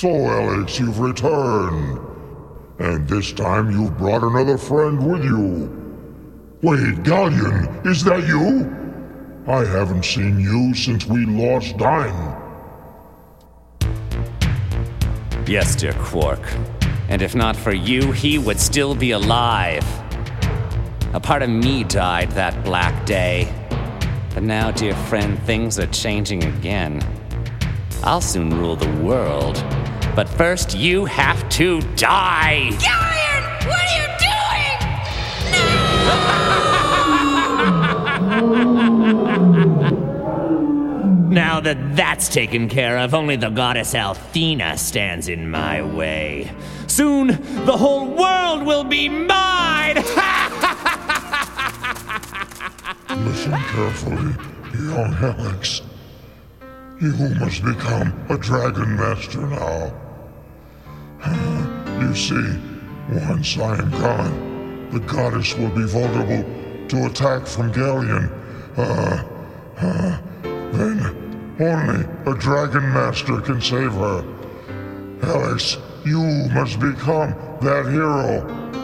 So, Alex, you've returned. And this time you've brought another friend with you. Wait, Galleon, is that you? I haven't seen you since we lost Dime. Yes, dear Quark. And if not for you, he would still be alive. A part of me died that black day. But now, dear friend, things are changing again. I'll soon rule the world. But first, you have to die! Galleon! What are you doing? Now that that's taken care of, only the goddess Althena stands in my way. Soon, the whole world will be mine! Listen carefully, young Alex. You must become a Dragon Master now. You see, once I am gone, the goddess will be vulnerable to attack from Galleon. Then only a Dragon Master can save her. Alex, you must become that hero.